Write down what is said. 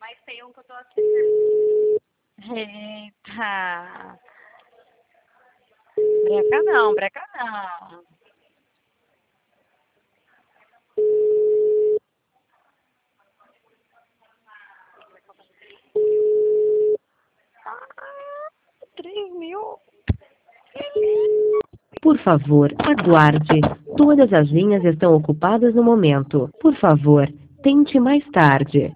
Mas tem um que eu tô aqui. Eita. Breca não, breca não. Ah, 3.000. Por favor, aguarde. Todas as linhas estão ocupadas no momento. Por favor, tente mais tarde.